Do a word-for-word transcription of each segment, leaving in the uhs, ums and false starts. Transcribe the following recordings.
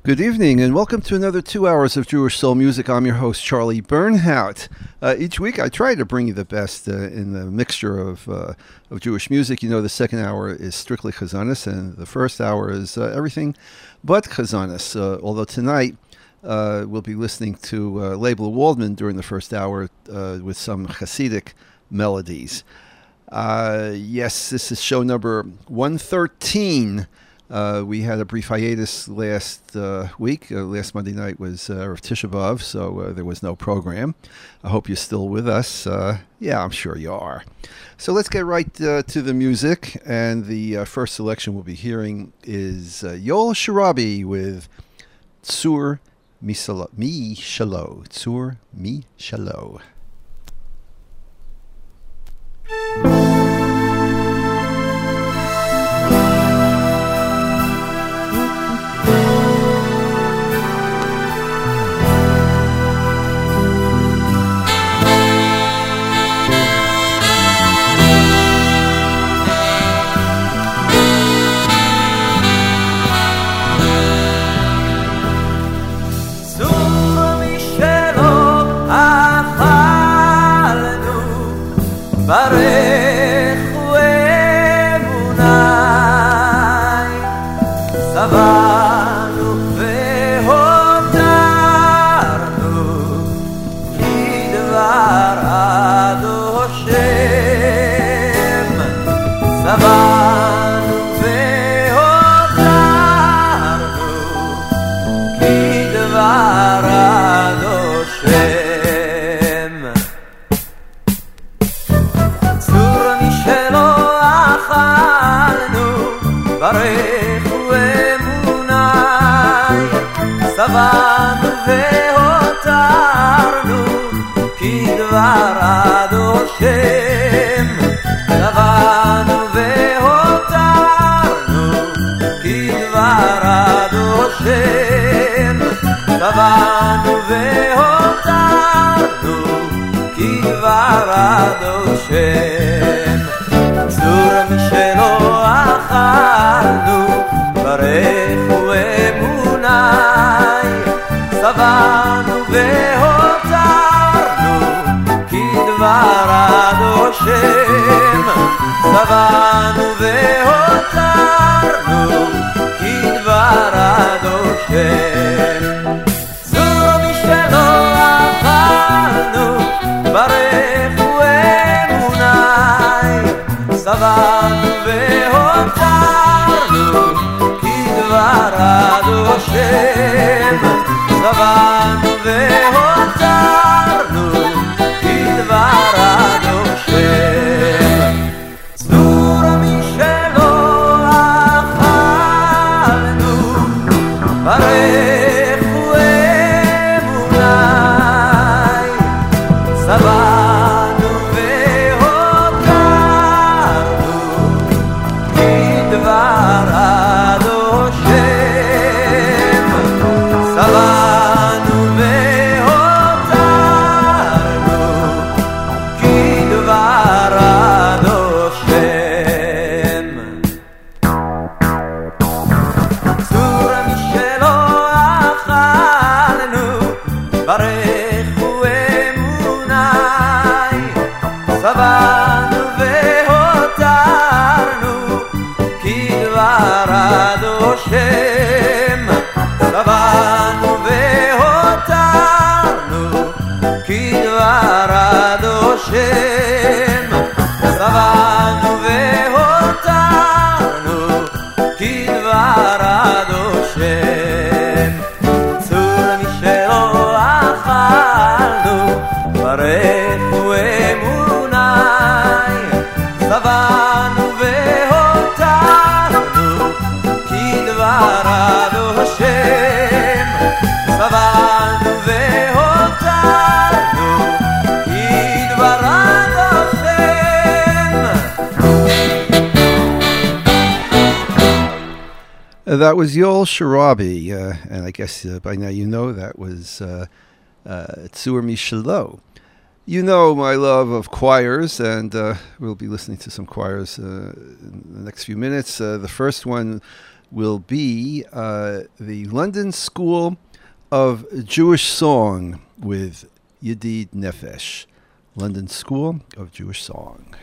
Good evening and welcome to another two hours of Jewish Soul Music. I'm your host, Charlie Bernhout. Uh, each week I try to bring you the best uh, in the mixture of uh, of Jewish music. You know, the second hour is strictly Chazanis and the first hour is uh, everything but Chazanis. Uh, although tonight uh, we'll be listening to uh, Label Waldman during the first hour uh, with some Hasidic melodies. Uh, yes, this is show number one thirteen. Uh, we had a brief hiatus last uh, week. Uh, last Monday night was uh, Rav Tisha B'Av, so uh, there was no program. I hope you're still with us. Uh, yeah, I'm sure you are. So let's get right uh, to the music. And the uh, first selection we'll be hearing is uh, Yoel Sharabi with Tzur Mi Shalo. Tzur Mi Shalo. Barech u'emunai Savanu ve'hotarnu Kidvar Adoshem Savanu ve'hotarnu Kidvar Adoshem Barech u'emunai Savanu ve'hotarnu Kidvar Adoshem Savanu ve'hotarnu Kidvar Adoshem Savanu ve'hotarnu Kidvar Adoshem Tzur mishelo אכלנו ברך ואמוני שבענו והותרנו כדבר אדושם שבענו והותרנו כדבר אדושם צור משלו אכלנו ברך ואמוני שבענו והותרנו כדבר אדושם שבענו והותרנו כדבר אדושם צור משלו אכלנו ברך ואמוני שבענו דבר אדושם שבענו והותרנו כדבר אדושם צור משלו אכלנו ברך ואמוני שבענו והותרנו כדבר אדושם שבענו והותרנו כדבר אדושם שבענו והותרנו כדבר אדושם צור משלו אכלנו ברך ואמוני שבענו כדבר אדושם שבענו והותרנו כדבר אדושם. That was Yoel Sharabi, uh, and I guess uh, by now you know that was uh, uh, Tzur Mi Shalo. You know my love of choirs, and uh, we'll be listening to some choirs uh, in the next few minutes. Uh, the first one will be uh, the London School of Jewish Song with Yedid Nefesh. London School of Jewish Song.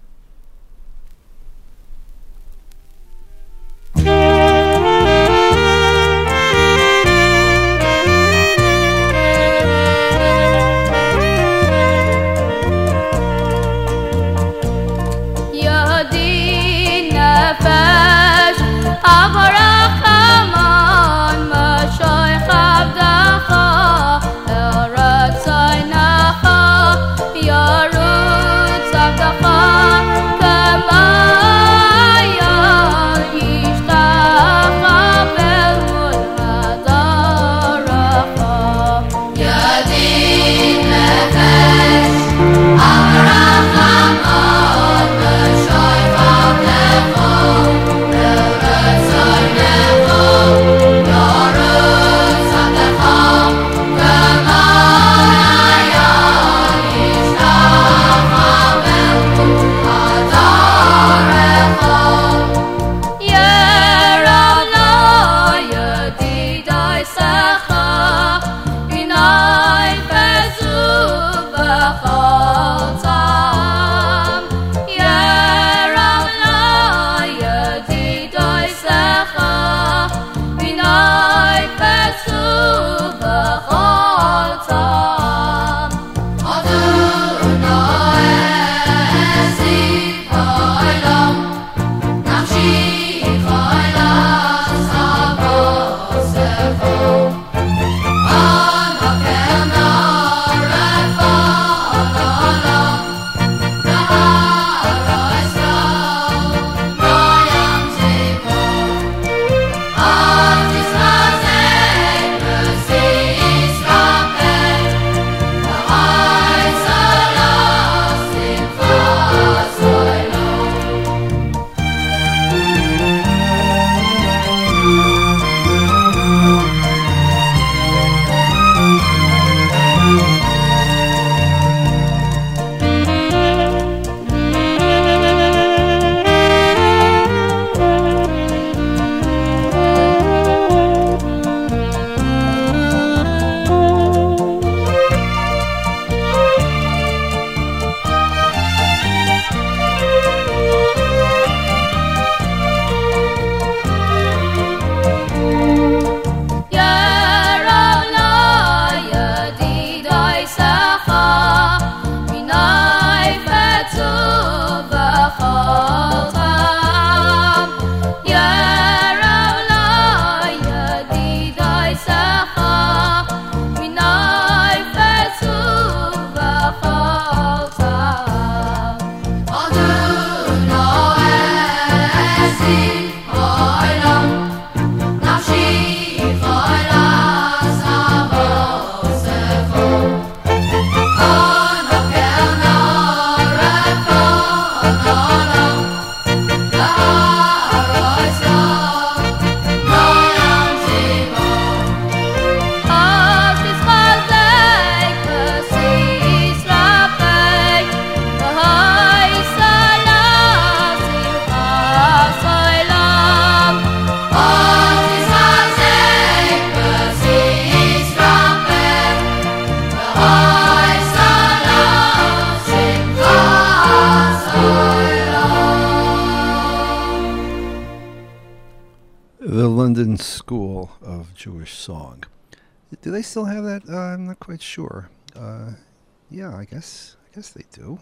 London School of Jewish Song. Do they still have that? Uh, I'm not quite sure. Uh, yeah, I guess I guess they do.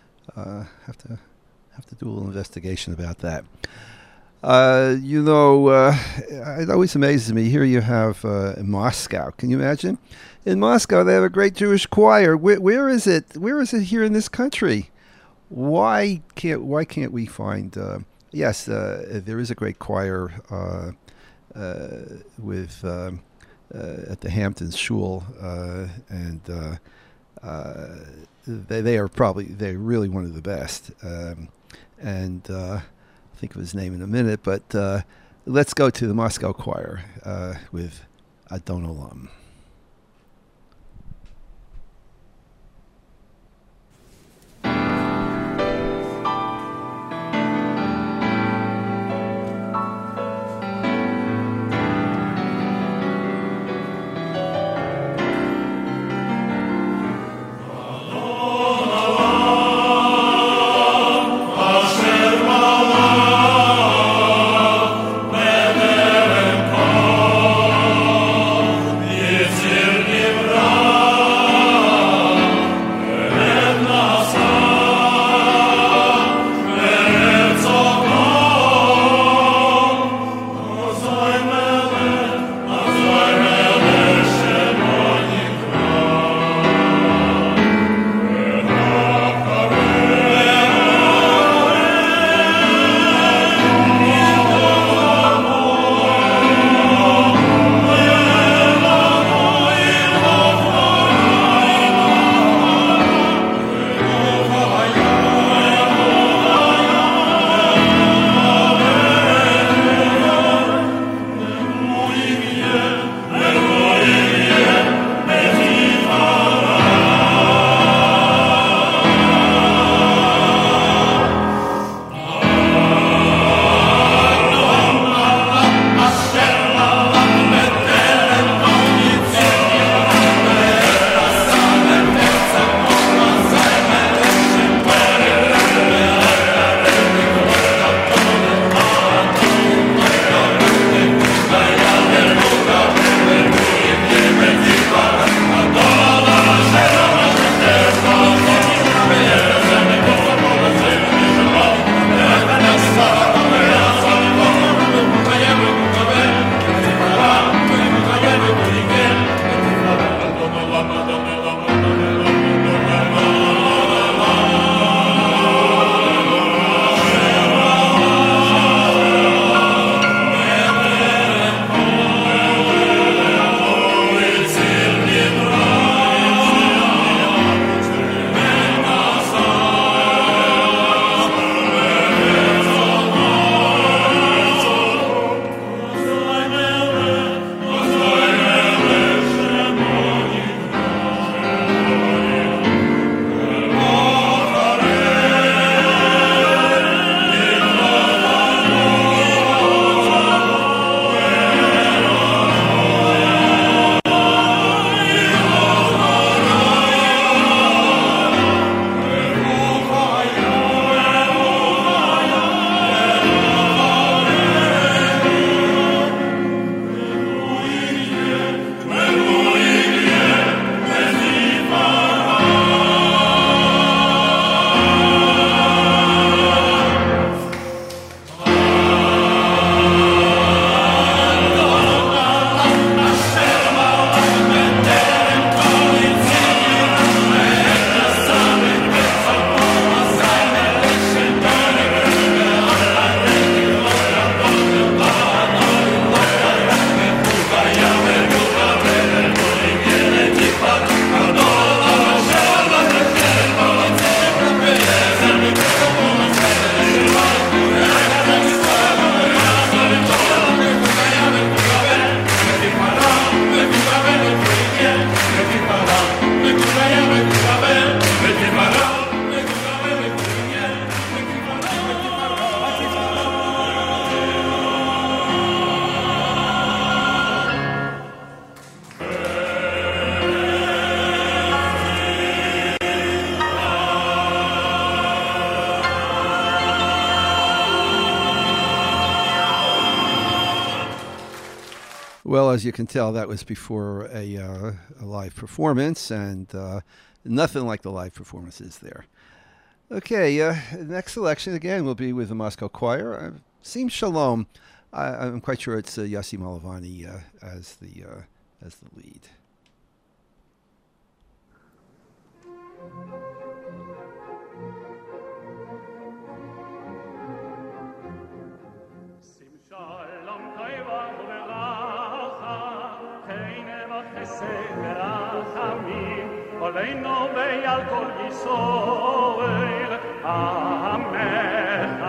Uh, have to have to do a little investigation about that. Uh, you know, uh, it always amazes me. Here you have uh, in Moscow. Can you imagine? In Moscow, they have a great Jewish choir. Where, where is it? Where is it here in this country? Why can't Why can't we find? Uh, yes, uh, there is a great choir uh, uh, with uh, uh, at the Hamptons Shul, uh, and uh, uh, they they are probably they're really one of the best. Um, and uh, I'll think of his name in a minute, but uh, let's go to the Moscow Choir uh, with Adon Olam. Well, as you can tell, that was before a, uh, a live performance, and uh, nothing like the live performances there. Okay, uh, next selection again will be with the Moscow Choir. Uh, Sim Shalom. I, I'm quite sure it's uh, Yossi Malovany uh, as the uh, as the lead. Oleinu ve'al kol Yisrael, Amen.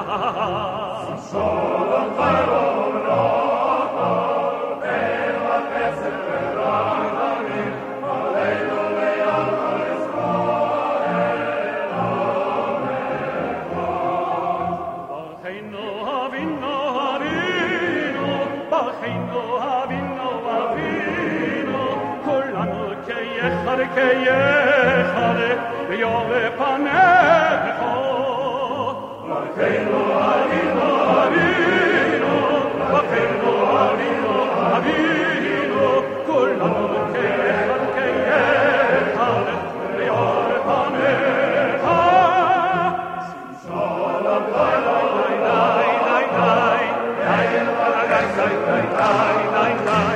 Shalom Chayrom Rocha, Ve'la Chesed Ve'rachamim, Oleinu ve'al kol Yisrael, Amen. Barcheinu Avinu Avinu, Barcheinu Avinu Avinu, Kulanu Keyechad Keyechad V'yore Panecho Barcheinu Avinu Avinu Barcheinu Avinu Avinu Kulanu Keyechad Keyechad V'yore Panecho Shalom Lai Lai Lai Lai Lai Lai Lai Lai Lai Lai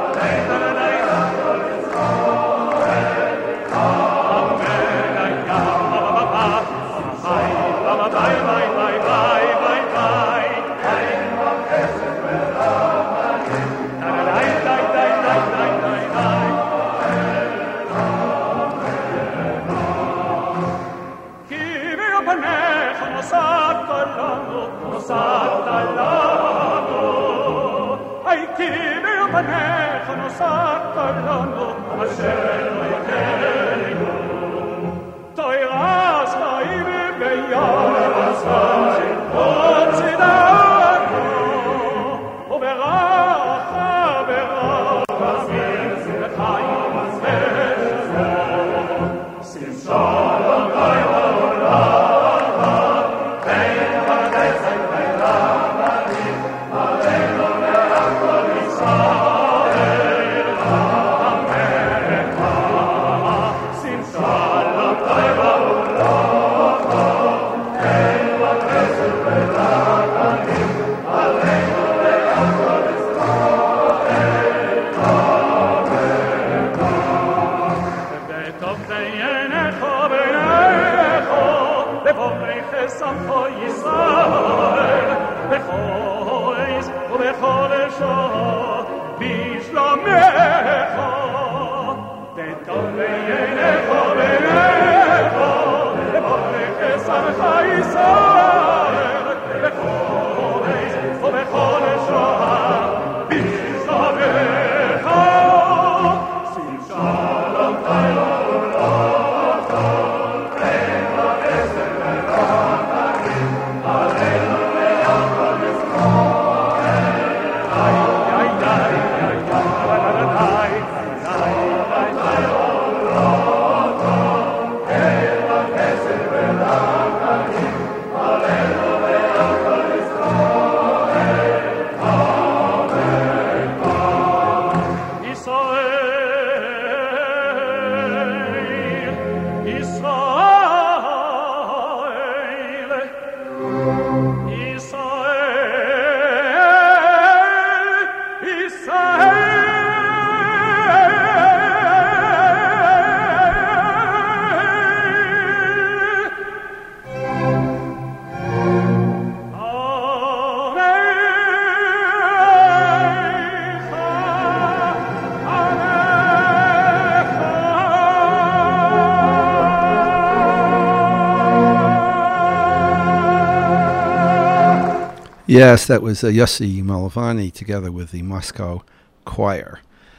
Yes, that was uh, Yossi Malovany together with the Moscow Choir.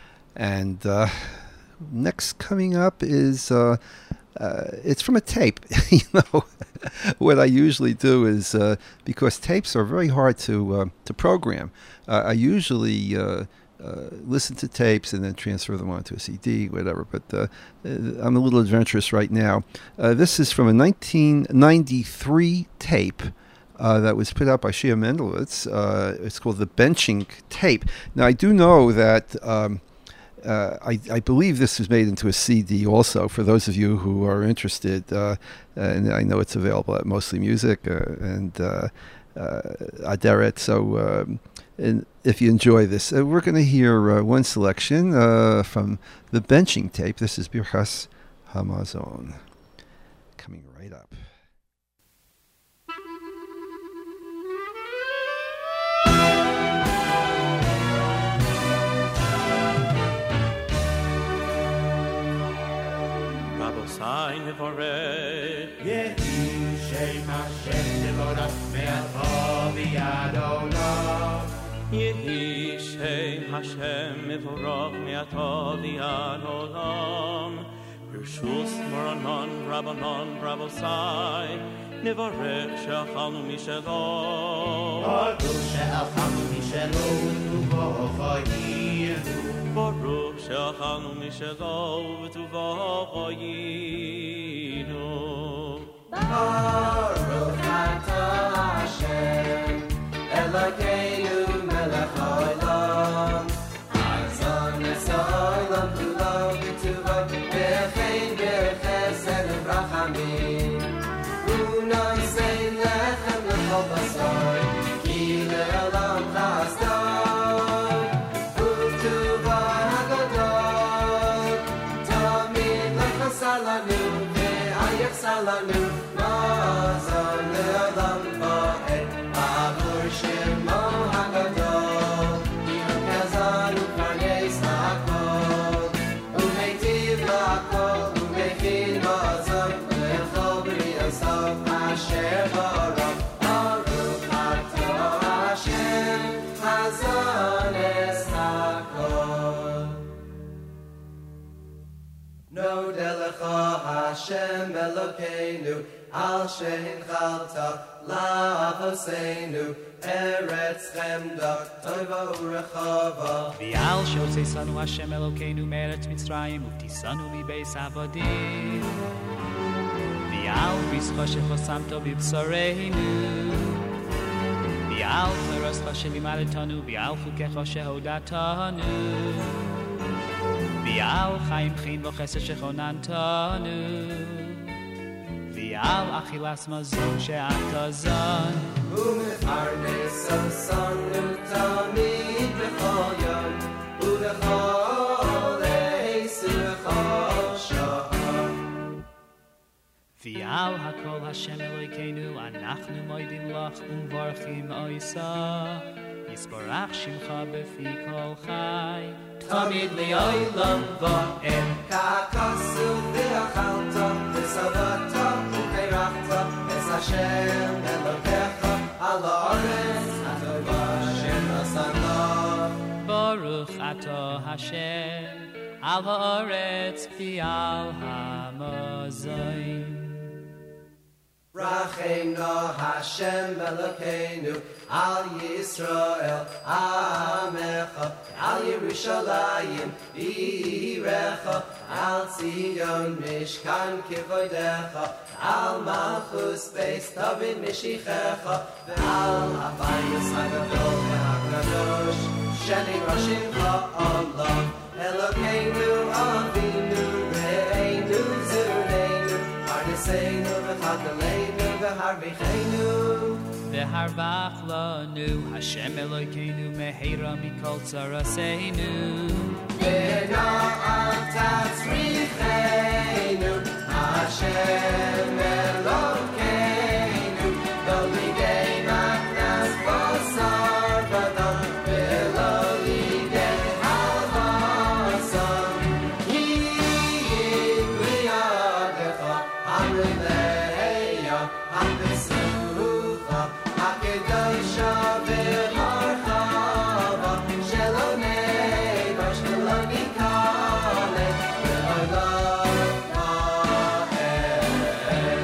And uh, next coming up is, uh, uh, it's from a tape. You know, what I usually do is, uh, because tapes are very hard to uh, to program, uh, I usually uh, uh, listen to tapes and then transfer them onto a C D, whatever. But uh, I'm a little adventurous right now. Uh, this is from a nineteen ninety-three tape uh, that was put out by Shia Mendelowitz. Uh, it's called The Benching Tape. Now, I do know that um, uh, I, I believe this was made into a C D also, for those of you who are interested. Uh, and I know it's available at Mostly Music uh, and uh, uh, Aderet. So um, and if you enjoy this, uh, we're going to hear uh, one selection uh, from The Benching Tape. This is Birchas Hamazon. Coming right up. Rabbosai nevoret Yehi Shem Hashem Nevorach Me'ato V'yad Olam Yehi Shem Hashem mevorach me'ata v'ad olam Rishus Moranon Rabbanon Rabbosai Nevarech she'achalnu mishelo Baruch she'achalnu mishelo V'tuvo chayinu Baruch she'achalnu mishelo V'tuvo chayinu Baruch atah Hashem Elokeinu melech haolam Hazon es haolam kulo v'tuvo B'chein b'chesed u'brachamim U'nosei lechem l'chol basar Ki le'olam chasdor U'v'tuvo hagadol Tamid l'chasar lanu Ve'ayachsar lanu Mazon le'olam ba'ed Avur Shemo hagadol Yirkazan u'farnes la'akol U'meitiv la'akol U'mechin ba'azam Le'chol b'ri'asav Asher ba'aram Baruch atah Hashem Hazon es hakol Nodelecha Hashem Elokeinu Al shehinchalta la'avoseinu Eretz chemda toiva urechava V'al she'oseisanu Hashem Elokeinu me'eretz Mitzrayim U'tisanu mibeis avodim V'al b'zcha shechosamto b'bsareinu V'al torascha shelimadetanu V'al chukecha shehodatanu V'al chaim chin v'chesed shechonantanu V'al achilas mazon she'ata zon U'mefarnes asanu tamid b'chol yom U'b'chol eis u'b'chol sha'am V'al hakol Hashem Elokeinu Anachnu moidim lach u'mvarchim oisa Yisborach shimcha b'fi kol chai Tamid li'olam va'em Ka'akasu v'achalta v'savata u'cheirachta Es Hashem Elokecha al ha'aretz Atova Hashem asana Baruch atah Hashem Al ha'aretz v'al ha'mazon Rachemna Hashem Elokeinu Al Yisrael Amecha Al Yerushalayim Irecha Al Zion Mishkan Kivodecha Al Malchus Beis David Mishichecha Al Havayas HaGadol VeHaKadosh Sheni Roshim Ha'olam Elokeinu Avinu Re'einu Zureinu Parneseinu v'chadaleinu v'harvicheinu V'harvach lanu Hashem Elokeinu meheira mikol tzaraseinu V'na'at tatzricheinu Hashem Elokeinu Lo lidei matnas basar v'adam V'lo lidei halvasam Yiyim li'adecha Ha'rileya Ha'pesucha Ha'kedosha v'harchava Shelo neiva Shelo nikale V'olam ha'eh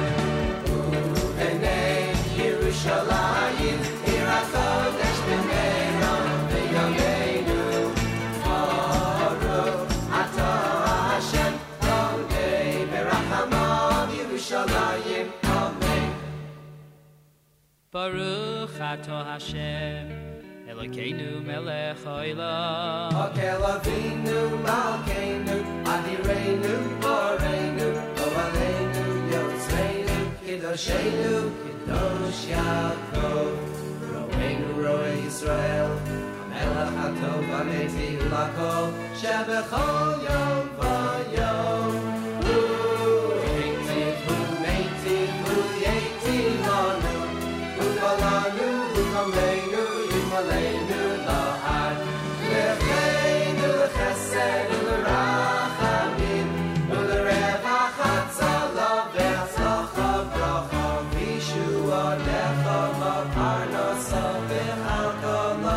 Baruch Atah Hashem Elokeinu melech haolam Hakel Avinu Malkeinu Adirenu Boreinu Lo Aleinu Yotzreinu Kiddoshenu Kiddosh Yaakov Roeinu Roe Yisrael Melech Hatov Ameti Lakol Shebechol Yom Vayom Hu Heitiv Hu Meitiv Hu Yetiv Lanu Hu Balanu Hu Kaleinu Yimaleinu Lahad Lecheinu Lechesed Ulerachamim Ulerevachat Zalav Ve'atzlacha Bracha Vishua Nechama Parnasa V'chalkala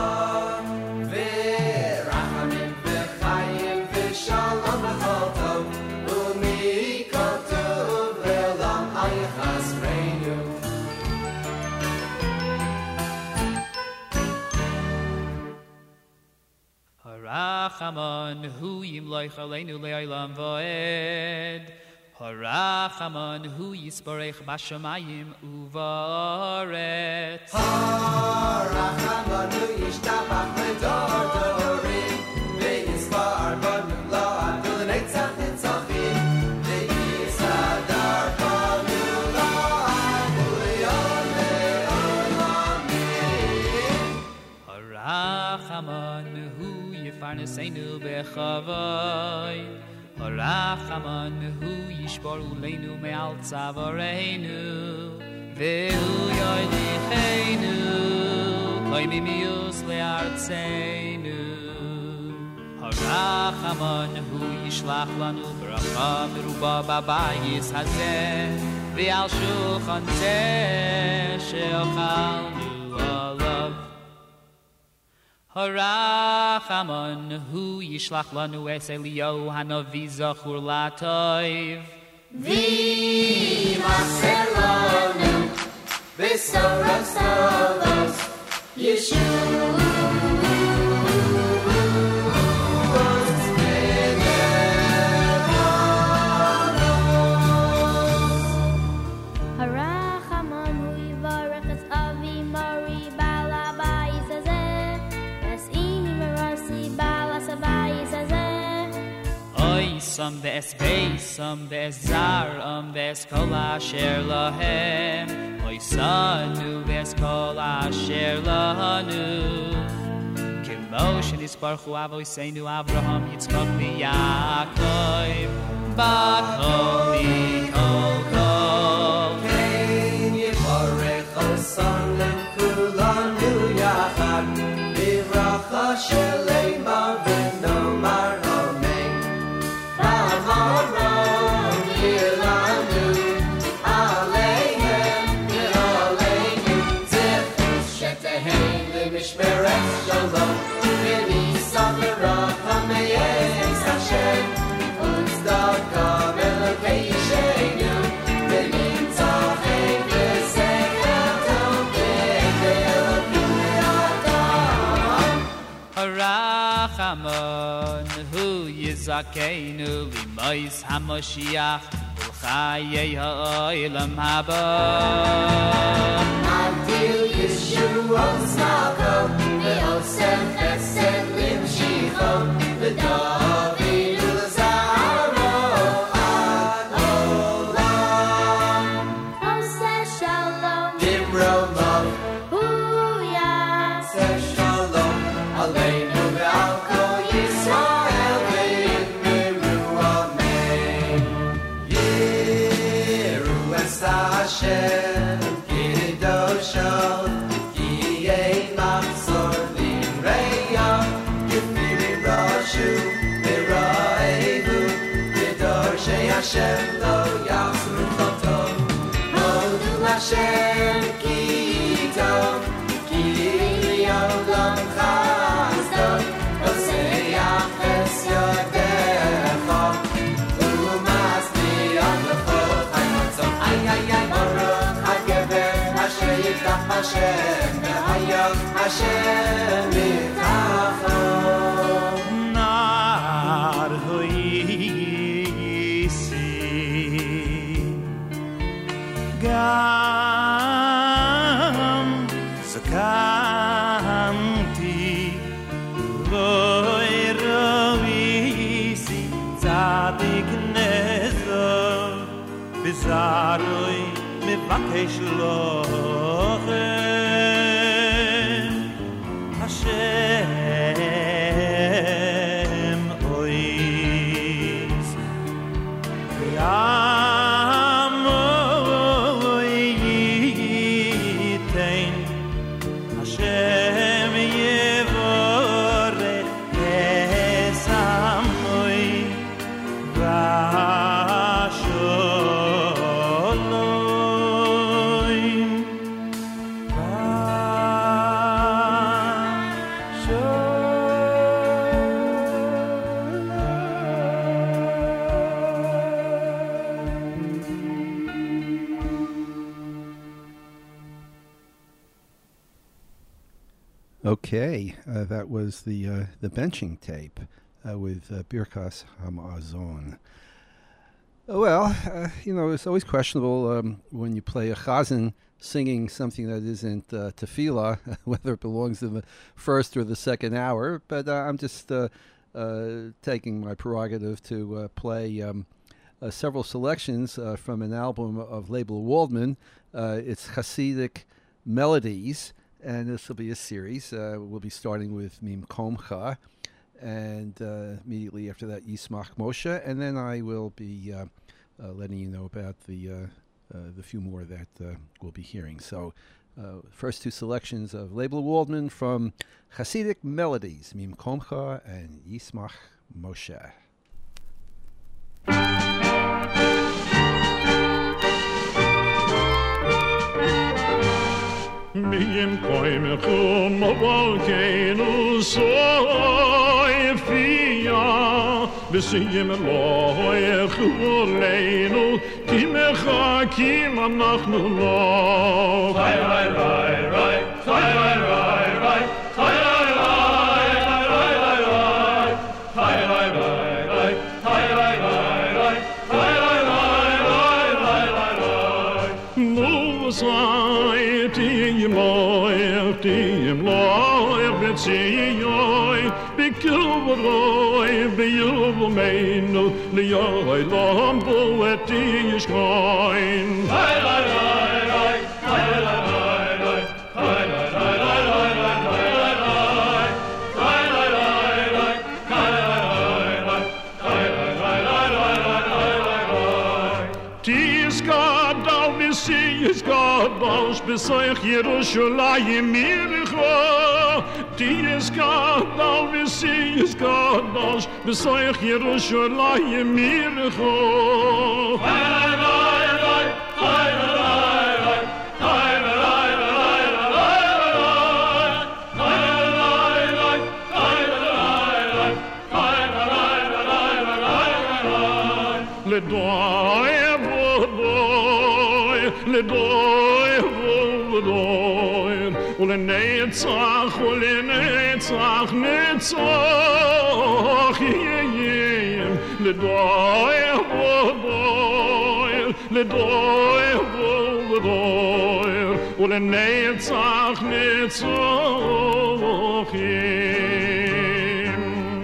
Ve'rachamim Ve'chayim Ve'shalom V'chol Tov U'mikol Tov Ve'lam Hayachasreinu Harachaman hu yimloich aleinu le'olam va'ed Harachaman hu yisborech b'shamayim uvaretz Harachaman hu yishtabach medor dorim Ve'yispar banu la'ad v'lenetzach nitzachim Ve'yisadar banu la'ad v'le'on le'olamim Harachaman hu yifarneseinu bechavai Harachaman hu yishbar uleinu me'al tzavareinu Ve'hu yoylicheinu koimimius le'artzeinu Harachaman hu yishlach lanu bracha meruba b'bayis hazeh Ve'al shulchan zeh she'ochalnu alav Harachaman hu yishlach lanu es Eliyahu hanavi zachur latoiv V'maser lanu B'soros tolos Yeshuos Harachaman hu yivarech es avi mari bal habayis hazeh es imi merasi bal habayis hazeh Oy sam ve'es ve'sam ve'es zar am ve'es kol asher lahem Oy sanu ve'es kol asher lahanu K'moshe nisparchu avoseinu Avraham Yitzchak v'Yaakov B'kol mikol kol Kein yivarech osanu kulanu yachad B'bracha shelema v'nomar amen V'amaron yilanu Aleihem v'aleinu Zechus shetehem l'mishmeret shalom V'nisam v'racha me'ez Hashem U'tzedaka melokei Yisheinu V'nimtzachei v'secher tov V'elokim le'adam Harachaman hu yizakeinu limais hamashiach Ulchayei ha'olam haba Until Yeshua's malcham Ve'osem chesed limshicho V'david u'lazaro ad olam Oseh shalom Dimromov Huyah Seh shalom Aleinu ve'al kol Yisrael Ve'yitmeru amen Yiru es Hashem Kiddosho Ki yei machzor v'reya K'firi rashu v'ra'ehu V'dorshei Hashem lo yachzru chotov Hodu Hashem ki tov Ki li'olam chazdov Oseach es yodecha U'masliach l'chol chai matzot Ay ay ay baruch ha'gever Asher yiftach Hashem Ve'hayach Hashem yitacho Nar hu yisi Gam מבקש לכם השם אויס ויעמו ייתן השם יבורך אסמוי Okay, uh, that was the uh, the benching tape uh, with uh, Birkas Hamazon. Well, uh, you know, it's always questionable um, when you play a chazan singing something that isn't uh, tefillah, whether it belongs in the first or the second hour. But uh, I'm just uh, uh, taking my prerogative to uh, play um, uh, several selections uh, from an album of Label Waldman. Uh, it's Hasidic Melodies. And this will be a series. Uh, we'll be starting with Mim Komcha, and uh, immediately after that, Yismach Moshe, and then I will be uh, uh, letting you know about the uh, uh, the few more that uh, we'll be hearing. So, uh, first two selections of Label Waldman from Hasidic Melodies, Mim Komcha and Yismach Moshe. Miyem koim khum volcano soy fia besiyem loy khuleinu kim khakim anachnu lo ray ray ray ray ray ray ray ray Bikilroy biyumeinu liyoy lambo etishkoin hay hay hay hay hay hay Besoich Yerushalayim mircho Ties God al Messias God al Besoich Yerushalayim mircho Hay hay hay hay hay hay Le doy vodoy le doy vodoy ule netzach ule netzach netzach yeyem le doy vodoy le doy vodoy ule netzach netzach yeyem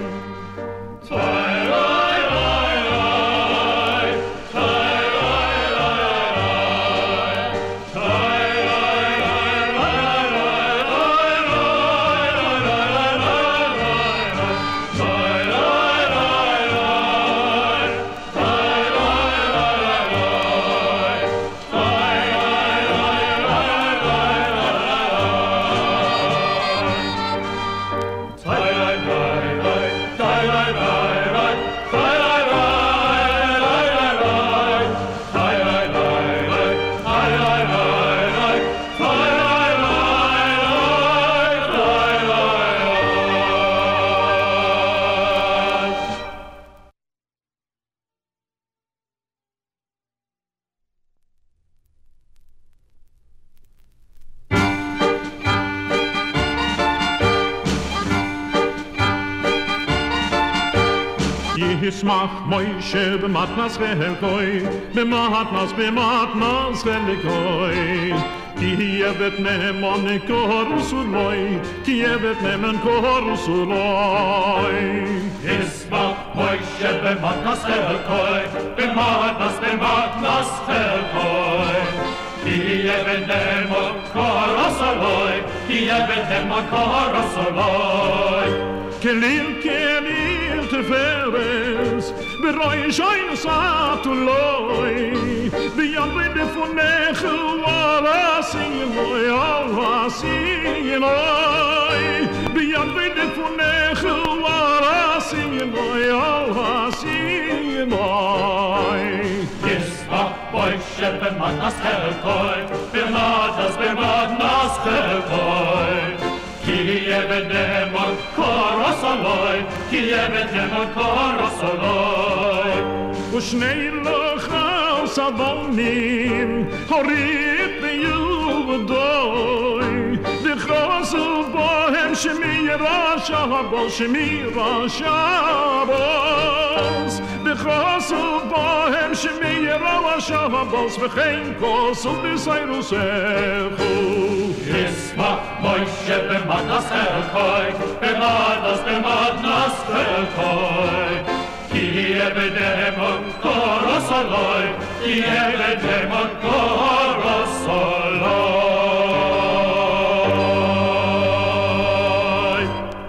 Yismach Moshe b'matnas chelkoi, b'matnas b'matnas chelkoi. Ki evet neman korsuloi, ki evet neman korsuloi. Yismach Moshe b'matnas chelkoi, b'matnas b'matnas chelkoi. Ki ki even demon karasaloi, ki even demon karasaloi. Kelil, kelil teferes, beroi shoin satuloi, beyond the funechel warasinoi, alhasinoi, beyond the funechel warasinoi, alhasinoi. Yismach Moshe b'matnas chelkoi, b'matnas b'matnas chelkoi. Ki even demon karasaloi, ki even demon karasaloi. Ushnei lochal savonim, horit beyuvdoi, B'chosel bohem shemira shabos, shemira shabos, B'chosel bohem shemira shabos, V'chein kosel b'sayrusechu. Yismach Moshe b'matnas chelkoi, b'matnas b'matnas chelkoi. Ki even demon karasaloi, ki even demon karasaloi.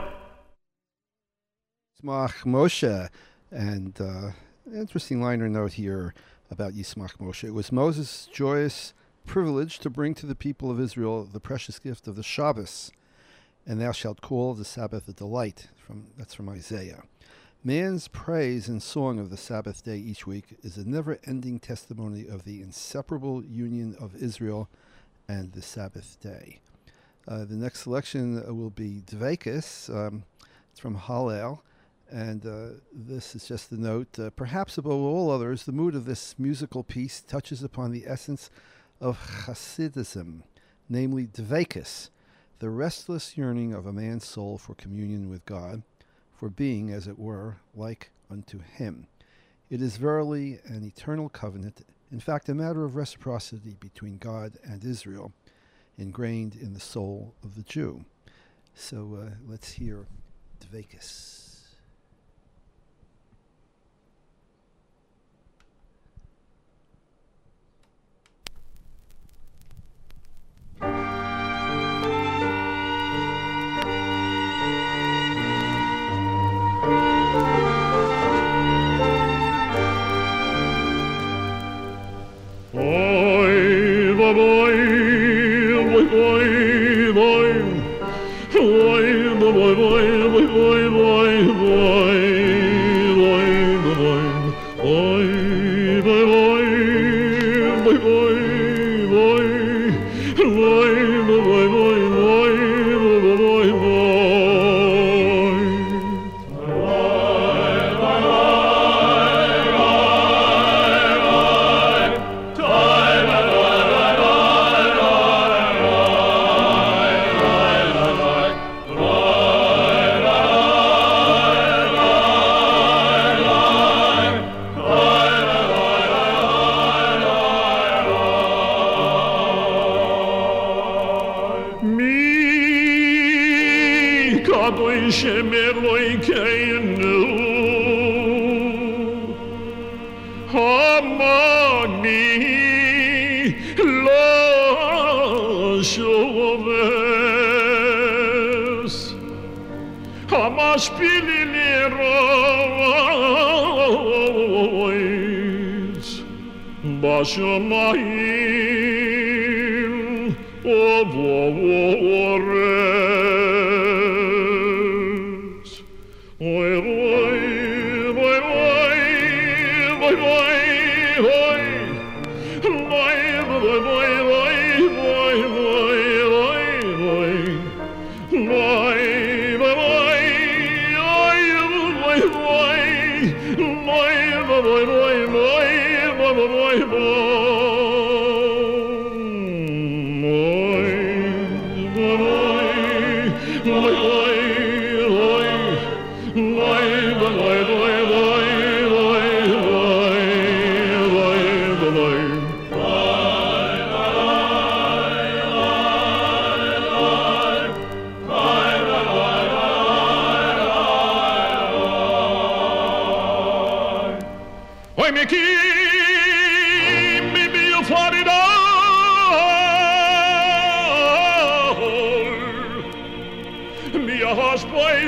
Yismach Moshe. And uh, interesting liner note here about Yismach Moshe. It was Moses' joyous privilege to bring to the people of Israel the precious gift of the Shabbos. And thou shalt call the Sabbath a delight. From That's from Isaiah. Man's praise and song of the Sabbath day each week is a never-ending testimony of the inseparable union of Israel and the Sabbath day. Uh, the next selection will be Dveikus. Um, it's from Hallel. And uh, this is just a note. Uh, perhaps above all others, the mood of this musical piece touches upon the essence of Hasidism, namely Dveikus, the restless yearning of a man's soul for communion with God, for being, as it were, like unto him. It is verily an eternal covenant, in fact a matter of reciprocity between God and Israel, ingrained in the soul of the Jew. So uh, let's hear Dveikus. Bashamayim Ovores Oy oy oy oy oy oy oy oy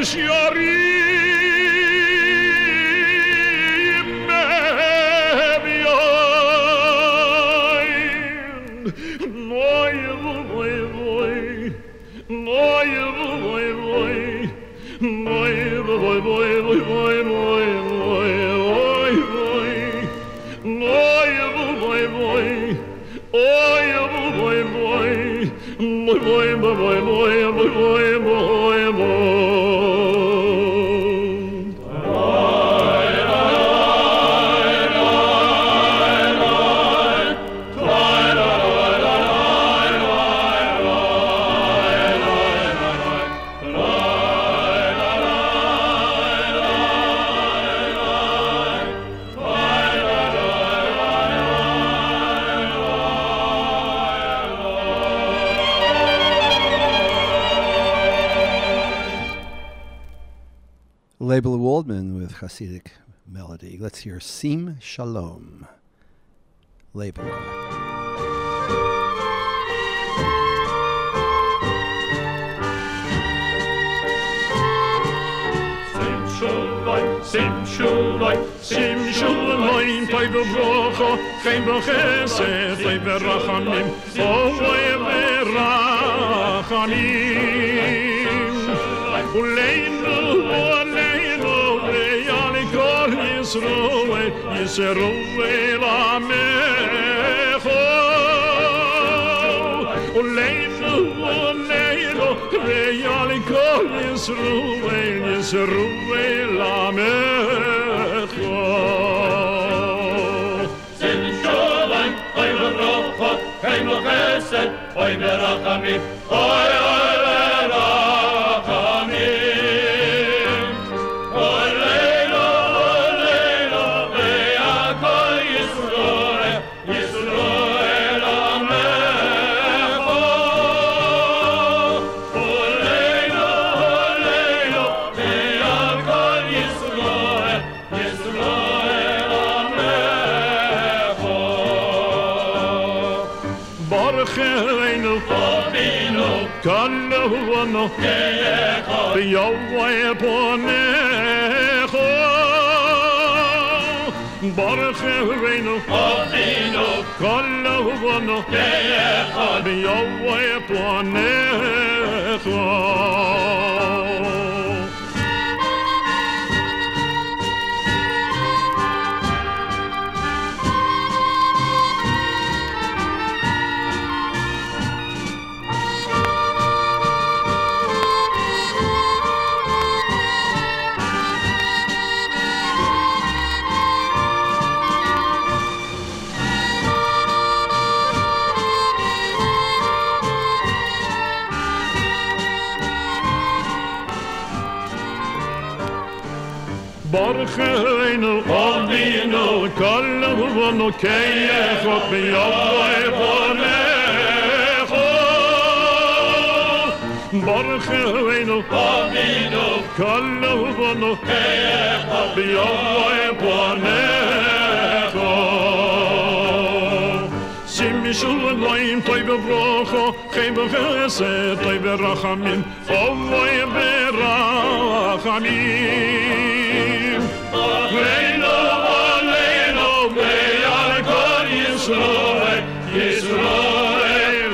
Label Waldman with Hasidic melody. Let's hear Sim Shalom. Label. Sim Shalom, Sim Shalom, Toy B'Brocha, Chaim B'Chesed, Toy B'Rachamim, Ovay B'Rachamim, Uleinu, Uleinu, Reyali Kol Yisroel, Yisroel Amecho, Uleinu, Uleinu, Reyali Kol Yisroel, Yisroel Amecho. Sim Shalom, Toy B'Brocha, Chaim B'Chesed, Toy B'Rachamim, Oy Oy B'Rachamim, Oleinu, Oleinu, Be'akol Yisroel, Yisroel Amecho. Oleinu, Oleinu, Be'akol Yisroel, Yisroel Amecho. Baruch Eloheinu, Avinu, Kol Uvano, B'Yahweh Ponecho. Baruch Eloheinu, Avinu, Kol Uvano, B'Yahweh Ponecho. Baruch Eloheinu, Avinu, Kol Uvano, Keyechot B'Yahweh Ponecho. Baruch Eloheinu, Avinu, Kol Uvano, Keyechot B'Yahweh Ponecho. Sim Shalom, Toy B'Brocha, Chaim B'Chesed, Toy B'Rachamim, Ovay B'Rachamim. Oleinu, Oleinu, Be'al Kol Yisroel, Yisroel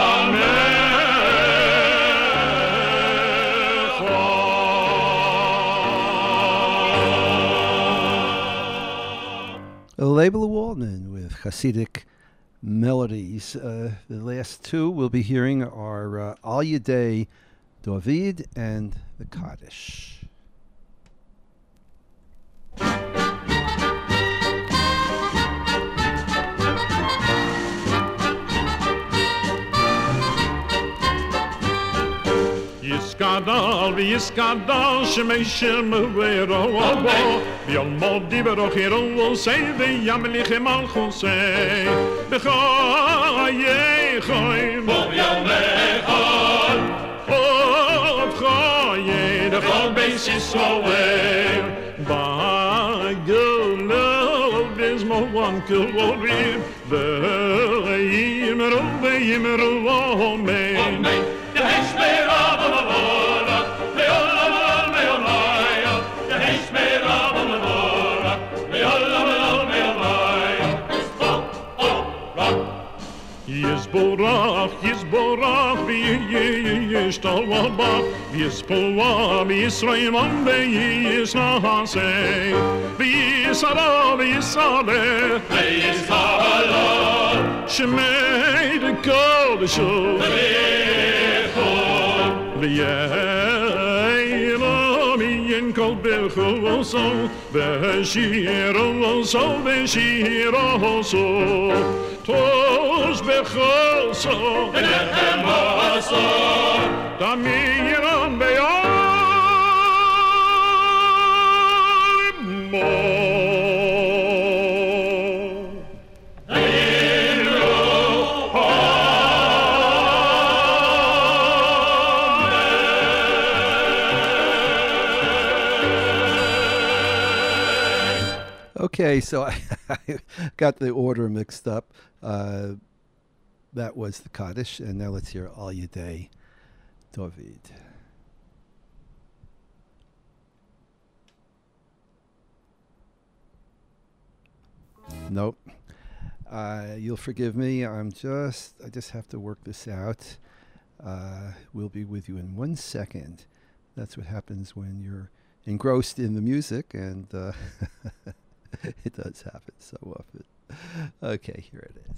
Amecho. Label Waldman with Hasidic melodies. Uh, the last two we'll be hearing are uh, Al Yedei David and the Kaddish. Yiskadal, v'yiskadal, shemei shemevero abo, v'yomod dibero chiro, say v'yam lichem al chusei, b'chayechoi, b'yamechol, b'chayei, d'chol beis Yisroel, b'yolov d'izmo one kilorib, v'yimero, v'yimero, amen. Amen. Yisborach, Yisborach, V'yishtalabach, V'yispolva, V'yisraimam, V'yisnaseh, V'yisara, V'yisareh, V'yisara, Shemei D'Kodesho, V'yera, V'yin Kol B'choso, V'shiro, So V'shiro, Tosh bechoso, Elechem haso, Damiran beyar mo. Okay, so I, I got the order mixed up. Uh, that was the Kaddish, and now let's hear Al Yedei David. Nope. Uh, you'll forgive me. I'm just, I just have to work this out. Uh, we'll be with you in one second. That's what happens when you're engrossed in the music, and uh, it does happen so often. Okay, here it is.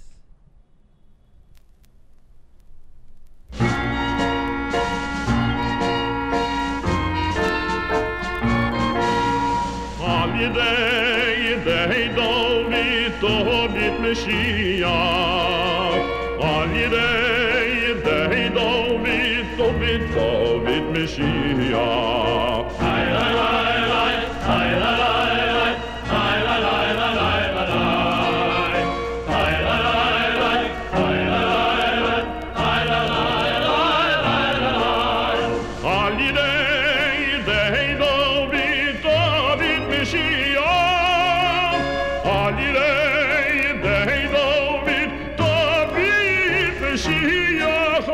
Al Yedei David, David Mashiach. Al Yedei David, David, David Mashiach. Hai lai lai lai, hai lai lai lai, hai lai lai lai lai lai. Hai lai lai lai, hai lai lai lai, hai lai lai lai lai lai. Al Yedei David, David Mashiach. Al Yedei David, David Mashiach.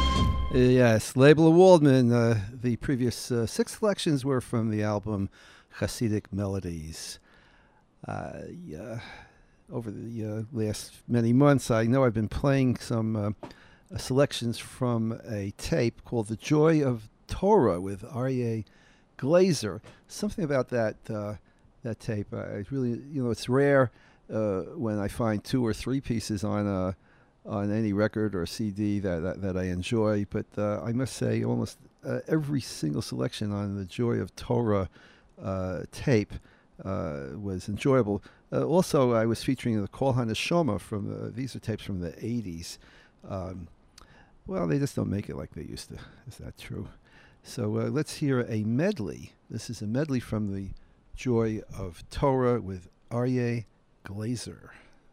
Yes, Label of Waldman. Uh, the previous uh, six selections were from the album Hasidic melodies. Uh, yeah, over the uh, last many months, I know I've been playing some uh, uh, selections from a tape called The Joy of Torah with Aryeh Glazer. Something about that uh, that tape, I really, you know, it's rare uh, when I find two or three pieces on a on any record or C D that that, that I enjoy. But uh, I must say, almost uh, every single selection on the Joy of Torah uh, tape uh, was enjoyable. Uh, also, I was featuring the Kol HaNeshama from the, these are tapes from the eighties. Um, well, they just don't make it like they used to. Is that true? So uh, let's hear a medley. This is a medley from the Joy of Torah with Aryeh Glazer.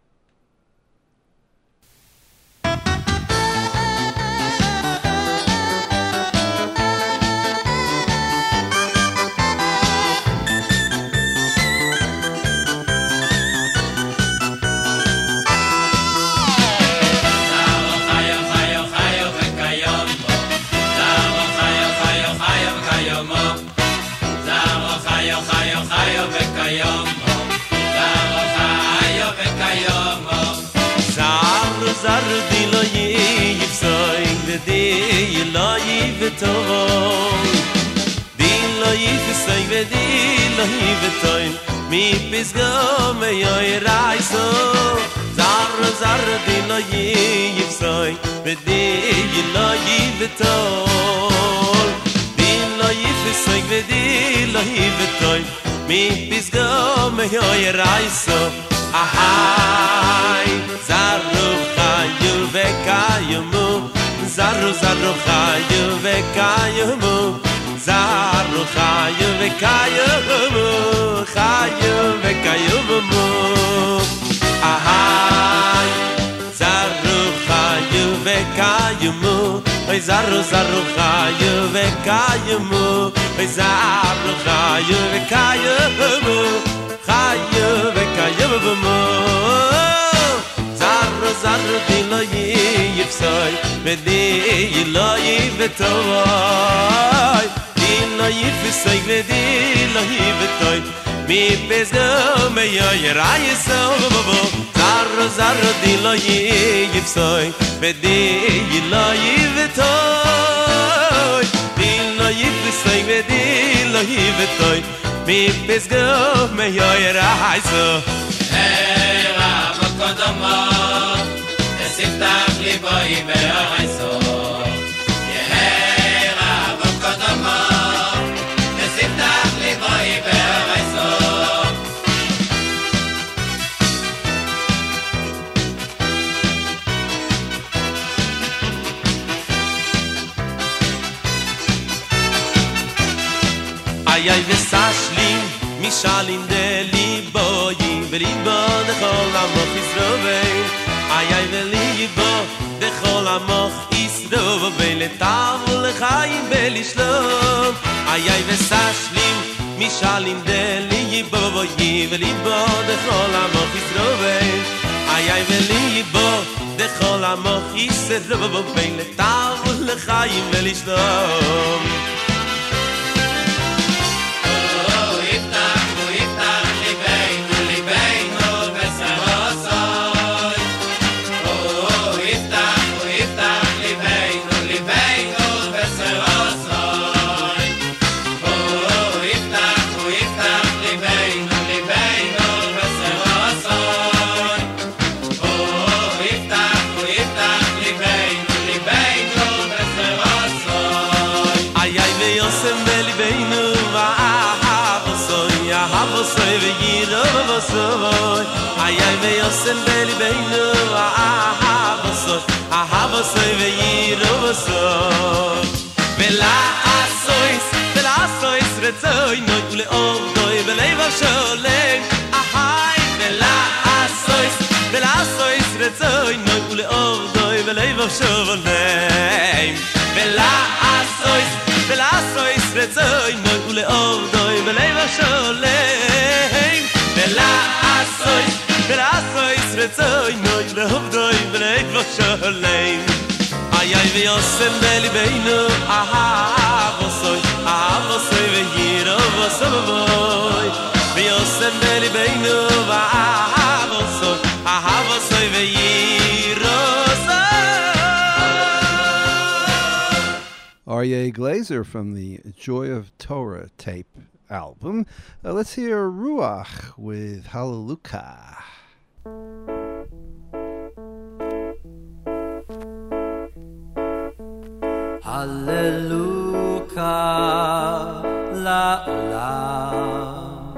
Zar di lo yifsoy di lo yiftoy di lo yifsoy di lo yiftoy mi pisgo me yoy raiso zar zar di lo yifsoy di lo yiftoy di lo yifsoy di lo yiftoy mi pisgo me yoy raiso ahai zaru khayu vekayu zaru zaru khayu vekayu zaru khayu vekayu khayu vekayu ahai zaru khayu vekayu ay zaru zaru khayu vekayu ay zaru khayu vekayu khayu vekayu Zarro zarro di lo yifsoy Vedi lo yiftoy Di lo yifsoy Vedi lo yiftoy Mi pesgo me yoy raiso Zarro zarro di lo yifsoy Vedi lo yiftoy Di lo yifsoy Vedi lo yiftoy Mi pesgo me yoy raiso Hey Rav Kodama Esiftach li boi be'oraiso Hey Rav Kodama Esiftach li boi be'oraiso Ay ay vesashlim mishalim de liboy velibo de chol amoch Yisroel ay ay velibo de chol amoch Yisroel letav lechayim belishlo ay ay vesashlim mishalim de liboy velibo de chol amoch Yisroel ay ay velibo de chol amoch Yisroel letav lechayim belishlo ay ay me yosen beli beinu ahabosoy ahabosoy veirosoy vela asois vela asois retzoy noy ule ogdoy beleiva sholem ahay vela asois vela asois retzoy noy ule ogdoy beleiva sholem vela asois vela asois retzoy noy ule ogdoy beleiva sholem vela asois vela asois retzoy noy ule ogdoy beleiva sholem ay ay veyosem beli beinu aha vosoy aha vosoy veyiro vosoy Aryeh Glazer from the Joy of Torah tape album. Uh, let's hear Ruach with Hallelujah. Hallelujah la'olam,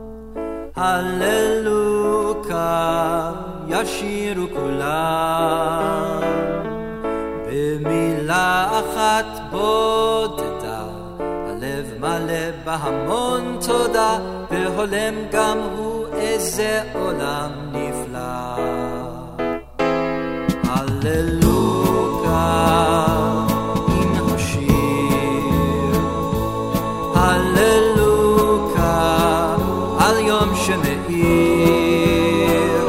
Hallelujah yashiru kulam, b'mila achat bodeda, halev maleh b'hamon toda, v'holem gam hu eze olam nifla. Hallelujah Hallelujah, al yom shemeir.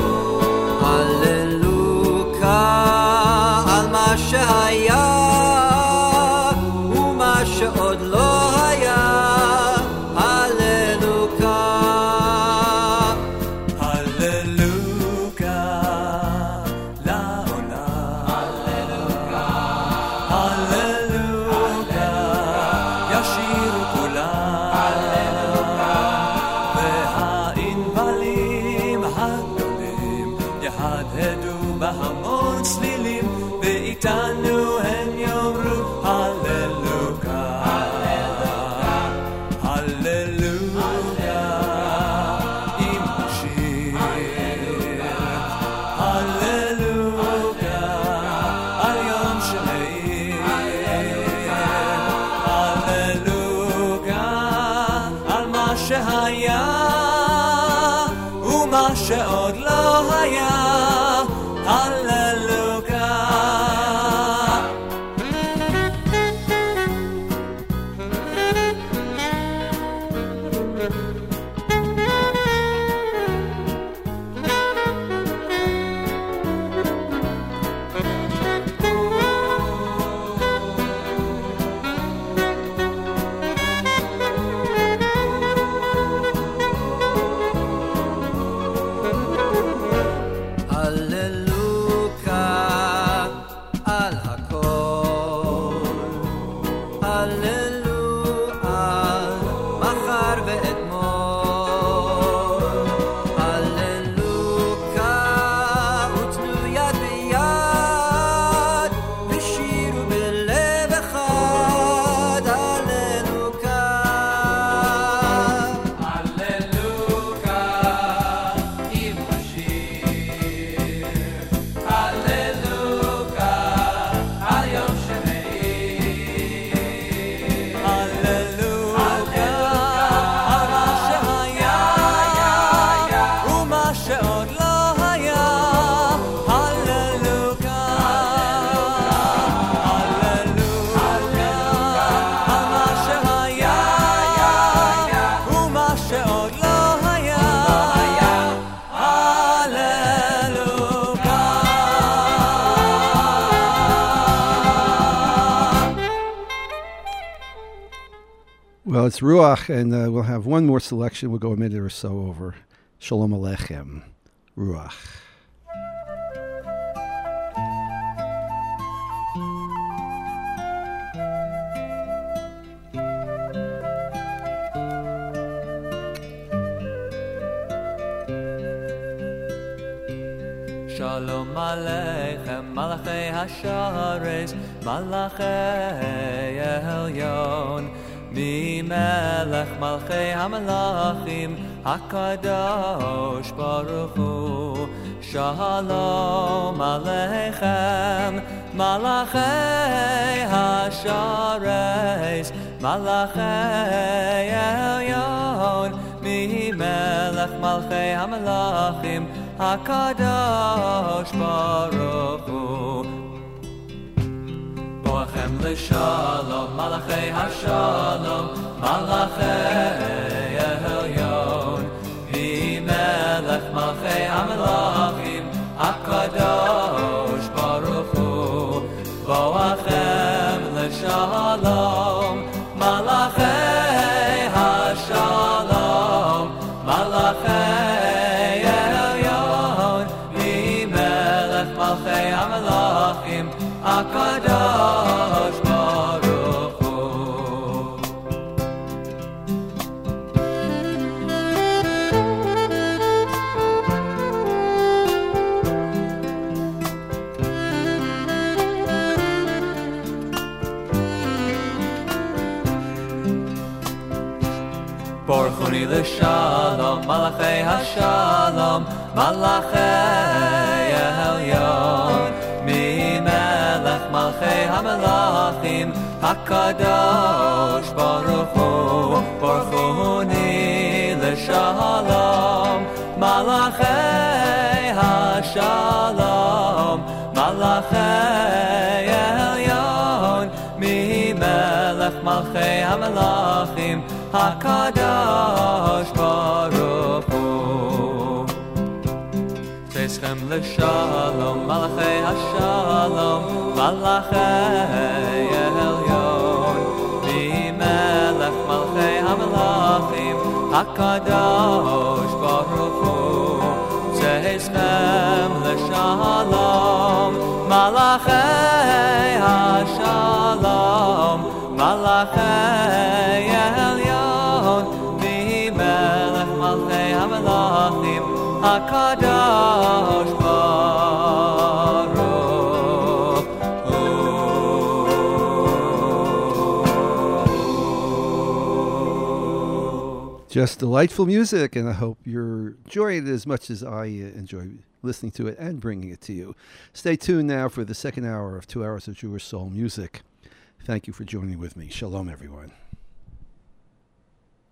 Hallelujah, al ma shehaya u'ma she'od lo haya. Hallelujah, Hallelujah, la'olam. Hallelujah, Hallelujah, yashiru kulam. בהמון צלילים ואיתנו הם יאמרו הללוקה הללוקה עם השיר הללוקה על יום שמאיר הללוקה על מה שהיה ומה שעוד לא היה Well, it's Ruach, and uh, we'll have one more selection. We'll go a minute or so over. Shalom Aleichem, Ruach. Shalom Aleichem, Malachei Hashares, Malachei Elyon, Mi Melech Malchei HaMelachim, HaKadosh Baruch Hu. Shalom Aleichem, Malachei Hashares, Malachei Elyon, Mi Melech Malchei HaMelachim, HaKadosh Baruch Hu. Boachem l'shalom, Malachei HaShalom, Malachei Elyon, V'melech Malchei HaMelachim, HaKadosh Baruch Hu. Boachem l'shalom, Malachei HaShalom, Malachei Elyon, V'melech Malchei HaMelachim, HaKadosh Baruch Hu. Malachi l'shalom, Malachi ha'shalom, Malachi Elyon, Mimelech Malchei HaMelachim, HaKadosh Baruch Hu, Baruch Huni l'shalom, Malachi ha'shalom, Malachi Elyon, Mimelech Malchei HaMelachim, HaKadosh Baruch Hu. Teschem l'shalom, Malachi ha'shalom, Malachi Elyon, Mimelech Malchei HaMelachim, HaKadosh Baruch Hu. Teschem l'shalom, Malachi ha'shalom, Malachi Elyon, Mimelech Malchei HaMelachim, HaKadosh Baruch Hu. Just delightful music, and I hope you're enjoying it as much as I uh, enjoy listening to it and bringing it to you. Stay tuned now for the second hour of two hours of Jewish soul music. Thank you for joining with me. Shalom, everyone.